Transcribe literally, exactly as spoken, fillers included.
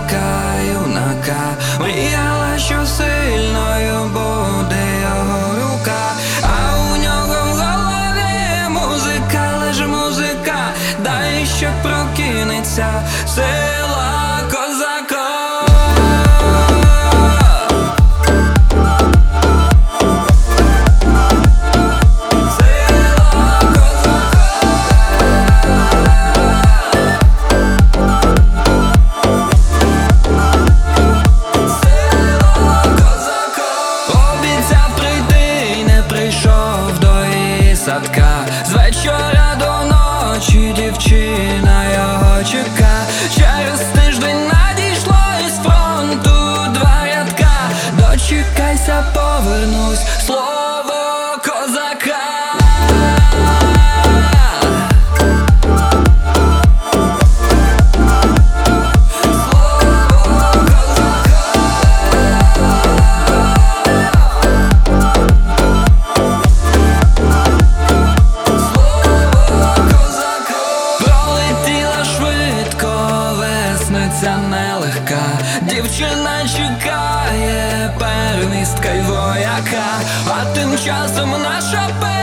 козака, юнака, мріяла, що сильною буде його рука, а у нього в голові музика, лиш музика, дай ще прокинеться сила козака. Садка. З вечора до ночі дівчина його чека. Через тиждень надійшло із фронту два рядка. Дочекайся, повернусь, слово козака. Нелегка дівчина чекає первістка й вояка, а тим часом наша